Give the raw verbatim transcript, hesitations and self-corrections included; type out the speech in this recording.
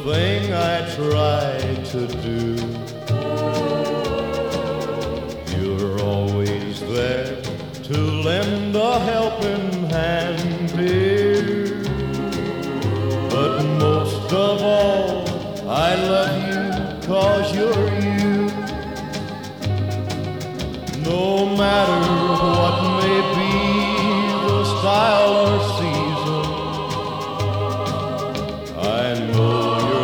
Thing I try to do. You're always there to lend a helping hand, dear. But most of all, I love you 'cause you're you. No matter what may be the style or scene,